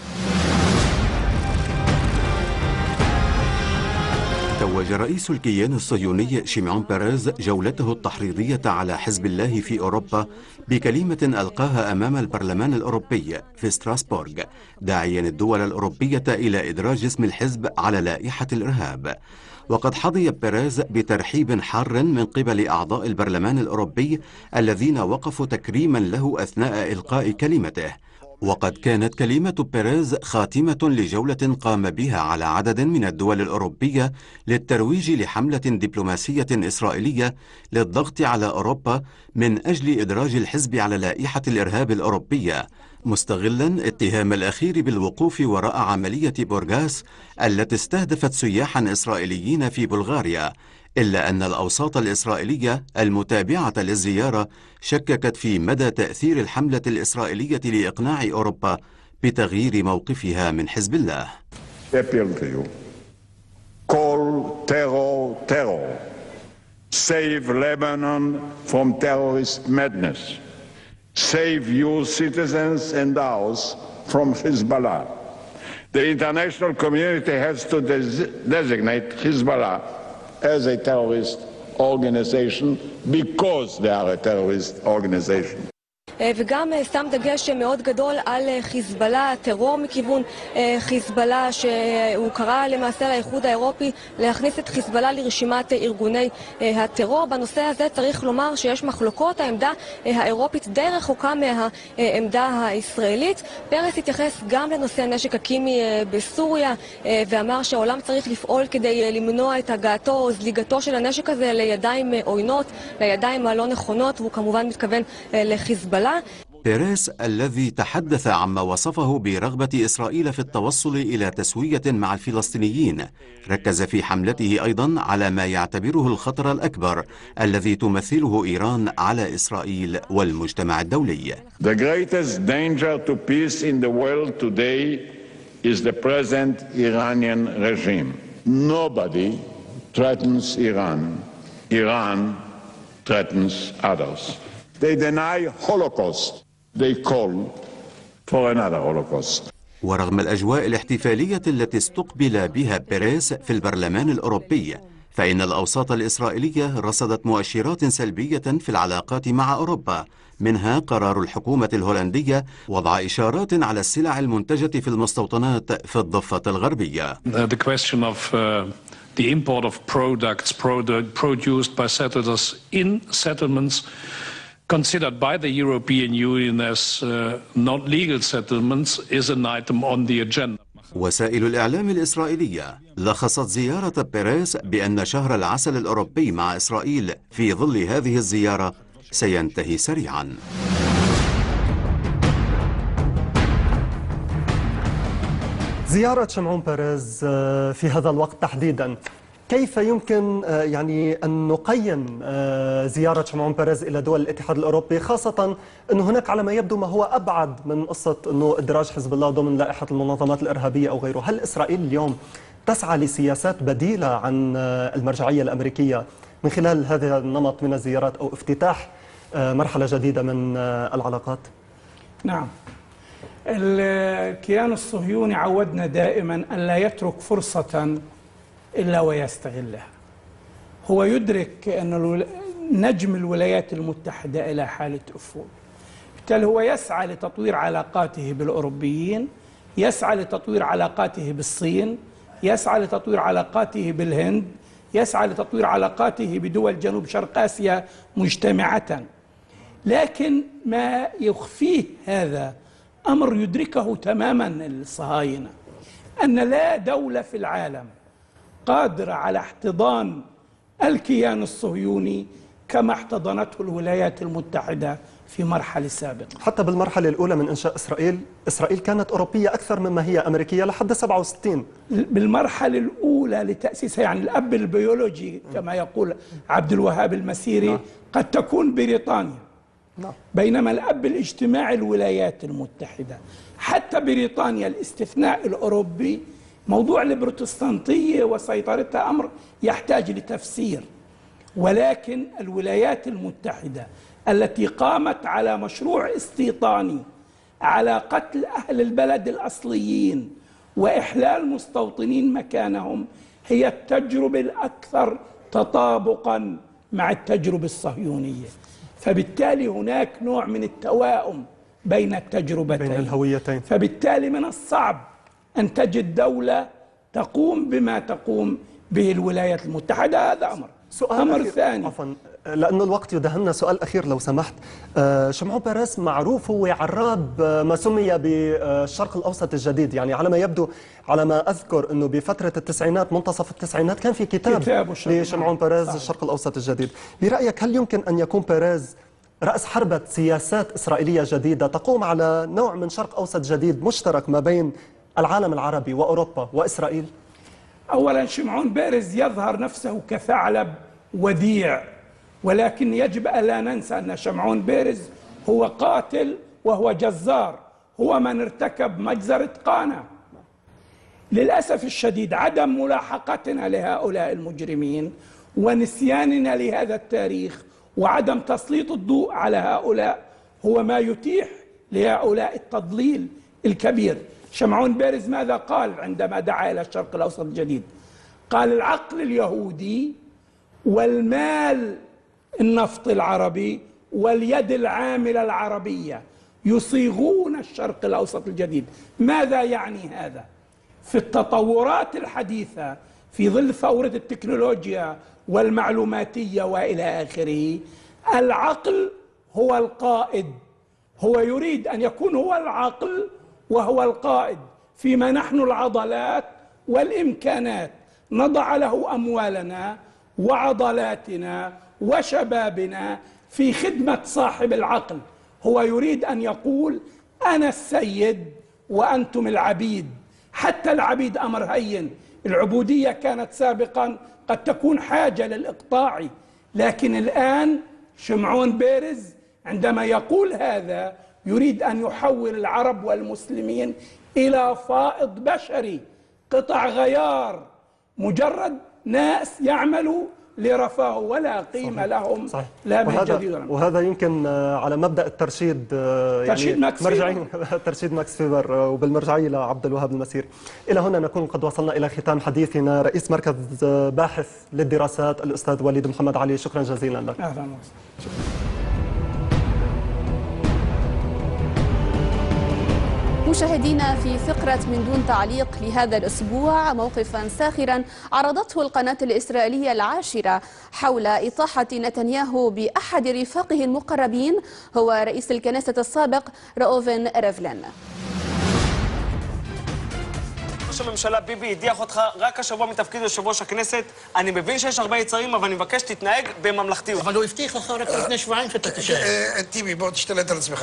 توج رئيس الكيان الصهيوني شمعون بيريز جولته التحريضية على حزب الله في أوروبا بكلمة ألقاها أمام البرلمان الأوروبي في ستراسبورغ، داعيا الدول الأوروبية إلى إدراج اسم الحزب على لائحة الإرهاب. وقد حظي بيريز بترحيب حار من قبل أعضاء البرلمان الأوروبي الذين وقفوا تكريما له أثناء إلقاء كلمته. وقد كانت كلمة بيريز خاتمة لجولة قام بها على عدد من الدول الأوروبية للترويج لحملة دبلوماسية إسرائيلية للضغط على أوروبا من أجل إدراج الحزب على لائحة الإرهاب الأوروبية، مستغلا اتهام الأخير بالوقوف وراء عملية بورغاس التي استهدفت سياحا إسرائيليين في بلغاريا، إلا أن الأوساط الإسرائيلية المتابعة للزيارة شككت في مدى تأثير الحملة الإسرائيلية لإقناع أوروبا بتغيير موقفها من حزب الله. Call terror, terror. Save Lebanon from terrorist madness. Save your citizens and ours from Hezbollah. The international community has to designate Hezbollah as a terrorist organization because they are a terrorist organization. וגם שם דגש מאוד גדול על חיזבאללה, טרור מכיוון חיזבאללה, שהוא קרא למעשה לאיחוד האירופי להכניס את חיזבאללה לרשימת ארגוני הטרור. בנושא הזה צריך לומר שיש מחלוקות, העמדה האירופית די רחוקה מהעמדה הישראלית. פרס התייחס גם לנושא הנשק הקימי בסוריה ואמר שהעולם צריך לפעול כדי למנוע את הגעתו או זליגתו של הנשק הזה לידיים עוינות, לידיים הלא נכונות, והוא כמובן מתכוון לחיזבאללה. بيريس الذي تحدث عما وصفه برغبة إسرائيل في التوصل إلى تسوية مع الفلسطينيين، ركز في حملته أيضا على ما يعتبره الخطر الأكبر الذي تمثله إيران على إسرائيل والمجتمع الدولي. The greatest danger to peace in the world today is the present Iranian regime. Nobody threatens Iran. Iran threatens others. They deny Holocaust. They call for another Holocaust. ورغم الأجواء الاحتفالية التي استقبل بها بيريس في البرلمان الأوروبي، فإن الأوساط الإسرائيلية رصدت مؤشرات سلبية في العلاقات مع أوروبا، منها قرار الحكومة الهولندية وضع إشارات على السلع المنتجة في المستوطنات في الضفة الغربية. The question of the import of products produced by settlers in settlements considered by the European Union as not legal settlements is an item on the agenda. وسائل الإعلام الإسرائيلية لخصت زيارة بيريس بأن شهر العسل الأوروبي مع إسرائيل في ظل هذه الزيارة سينتهي سريعا. زيارة شمعون بيريز في هذا الوقت تحديدا، كيف يمكن يعني أن نقيم زيارة شمعون بيريز إلى دول الاتحاد الأوروبي، خاصة أن هناك على ما يبدو ما هو أبعد من قصة أنه إدراج حزب الله ضمن لائحة المنظمات الإرهابية أو غيره؟ هل إسرائيل اليوم تسعى لسياسات بديلة عن المرجعية الأمريكية من خلال هذا النمط من الزيارات أو افتتاح مرحلة جديدة من العلاقات؟ نعم، الكيان الصهيوني عودنا دائما أن لا يترك فرصة إلا ويستغلها. هو يدرك أن نجم الولايات المتحدة إلى حالة أفول، بالتالي هو يسعى لتطوير علاقاته بالأوروبيين، يسعى لتطوير علاقاته بالصين، يسعى لتطوير علاقاته بالهند، يسعى لتطوير علاقاته بدول جنوب شرق آسيا مجتمعة. لكن ما يخفيه هذا أمر يدركه تماما الصهاينة، أن لا دولة في العالم قادرة على احتضان الكيان الصهيوني كما احتضنته الولايات المتحدة في مرحلة سابقة. حتى بالمرحلة الأولى من إنشاء إسرائيل كانت أوروبية أكثر مما هي أمريكية لحد 67. بالمرحلة الأولى لتأسيسها، يعني الأب البيولوجي كما يقول عبد الوهاب المسيري قد تكون بريطانيا، بينما الأب الاجتماعي الولايات المتحدة. حتى بريطانيا الاستثناء الأوروبي، موضوع البروتستانتية وسيطرتها أمر يحتاج لتفسير، ولكن الولايات المتحدة التي قامت على مشروع استيطاني على قتل أهل البلد الأصليين وإحلال مستوطنين مكانهم هي التجربة الأكثر تطابقا مع التجربة الصهيونية. فبالتالي هناك نوع من التوائم بين التجربتين، بين الهويتين. فبالتالي من الصعب أن تجد دولة تقوم بما تقوم به الولايات المتحدة. هذا أمر ثاني. عفوا، لأن الوقت يدهمنا، سؤال أخير لو سمحت. شمعون بيريس معروف هو عراب ما سمي بالشرق الأوسط الجديد، يعني على ما يبدو، على ما أذكر أنه بفترة التسعينات، منتصف التسعينات، كان في كتاب لشمعون بيريز الشرق الأوسط الجديد. برأيك هل يمكن أن يكون بيريز رأس حربة سياسات إسرائيلية جديدة تقوم على نوع من شرق أوسط جديد مشترك ما بين العالم العربي وأوروبا وإسرائيل؟ أولا، شمعون بيريز يظهر نفسه كثعلب وديع، ولكن يجب ألا ننسى أن شمعون بيريز هو قاتل وهو جزار، هو من ارتكب مجزرة قانا. للأسف الشديد عدم ملاحقتنا لهؤلاء المجرمين ونسياننا لهذا التاريخ وعدم تسليط الضوء على هؤلاء هو ما يتيح لهؤلاء التضليل الكبير. شمعون بيريز ماذا قال عندما دعا إلى الشرق الأوسط الجديد؟ قال العقل اليهودي والمال النفط العربي واليد العاملة العربية يصيغون الشرق الأوسط الجديد. ماذا يعني هذا؟ في التطورات الحديثة في ظل ثورة التكنولوجيا والمعلوماتية وإلى آخره، العقل هو القائد، هو يريد أن يكون هو العقل وهو القائد، فيما نحن العضلات والإمكانات نضع له أموالنا وعضلاتنا وشبابنا في خدمة صاحب العقل. هو يريد أن يقول أنا السيد وأنتم العبيد. حتى العبيد أمر هين، العبودية كانت سابقا قد تكون حاجة للإقطاع، لكن الآن شمعون بيرز عندما يقول هذا يريد أن يحول العرب والمسلمين إلى فائض بشري، قطع غيار، مجرد ناس يعملوا لرفاه ولا قيمة لهم. صحيح. لا من جديد ولا وهذا يمكن على مبدأ الترشيد، ترشيد ماكس مرجعين ترشيد ماكس فيبر، وبالمرجعية لعبد الوهاب المسيري. إلى هنا نكون قد وصلنا إلى ختام حديثنا. رئيس مركز باحث للدراسات الأستاذ وليد محمد علي، شكرا جزيلا لك. أهلا وسهلا. مشاهدينا، في فقرة من دون تعليق لهذا الأسبوع، موقفا ساخرا عرضته القناة الإسرائيلية العاشرة حول إطاحة نتنياهو بأحد رفاقه المقربين، هو رئيس الكنيسة السابق ראובן ריבלין. ראש הממשלה ביבי הדיח אותך רק השבוע מתפקיד יושב ראש הכנסת. אני מבין שיש הרבה יצרים, אבל אני מבקש שתתנהג בממלכתיות. אבל הוא הבטיח לך רק לפני שבועיים שאתה תשאר. טיבי, בוא תשתלט על עצמך.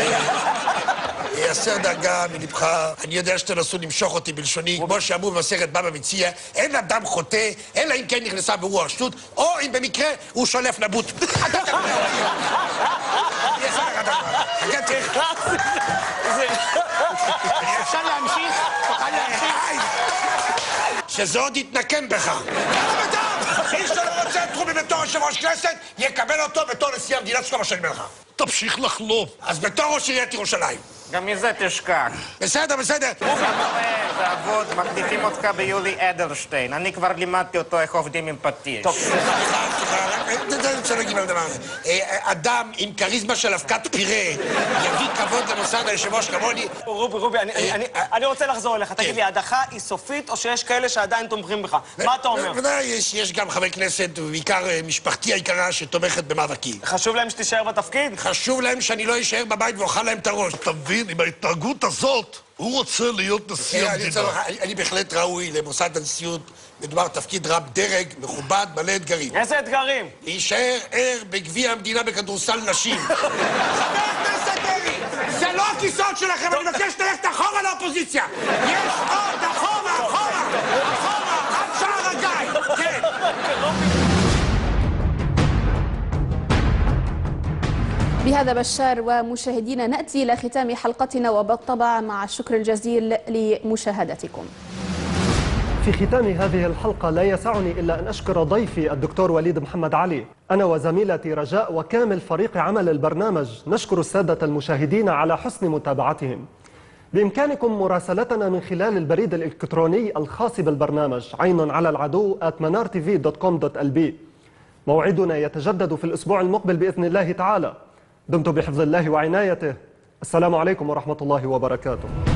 הסר דאגה מלבך, אני יודע שתנסו למשוך אותי בלשוני, כמו שאמרו במסכת בבא מציעא, אין אדם חוטא, אלא אם כן נכנסה ברוח שטות, או אם במקרה הוא שולף נבוט. אפשר להמשיך? תוכל להמשיך? שזה עוד יתנקם בך. מי שאתה לא רוצה תחומי בתור יושב ראש כנסת, יקבל אותו בתור נשיא המדינה שלך מה שאני אומר לך. תמשיך לחלום. אז בתור ראש עיריית ירושלים. גם מזה תשכח. בסדר, בסדר. זה אבוד, מקדיחים אותך ביולי אדלשטיין. אני כבר לימדתי אותו איך עובדים עם פטיש. טוב, סליחה. אני רוצה להגיד על הדבר הזה. אדם עם כריזמה של אבקת פירה יביא כבוד למוסד היושב ראש כמוני. רובי, אני רוצה לחזור אליך. תגיד לי, ההדחה היא סופית או שיש כאלה שעדיין תומכים בך? מה אתה אומר? ודאי, יש גם חברי כנסת, ובעיקר משפחתי היקרה שתומכת במאבקי. חשוב להם שתישאר בתפקיד? חשוב להם שאני לא אשאר בבית ואוכל להם את הראש. תבין, עם ההתנהגות הזאת, הוא רוצה להיות נשיא המדינה. אני בהחלט ראוי למוסד הנשיאות. מדובר תפקיד רב דרג, מכובד, מלא אתגרים. איזה אתגרים? להישאר ער בגביע המדינה בכדורסל נשים. חבר הכנסת דרעי, זה לא הכיסאות שלכם, אני מבקש ללכת אחורה לאופוזיציה. יש עוד אחורה, עד שער הגיא. כן. بهذا بشار ومشاهدينا نأتي إلى ختام حلقتنا، وبالطبع مع الشكر الجزيل لمشاهدتكم. في ختام هذه الحلقة لا يسعني إلا أن أشكر ضيفي الدكتور وليد محمد علي. أنا وزميلتي رجاء وكامل فريق عمل البرنامج نشكر السادة المشاهدين على حسن متابعتهم. بإمكانكم مراسلتنا من خلال البريد الإلكتروني الخاص بالبرنامج عين على العدو @manartv.com.lb. موعدنا يتجدد في الأسبوع المقبل بإذن الله تعالى. دمتم بحفظ الله وعنايته. السلام عليكم ورحمة الله وبركاته.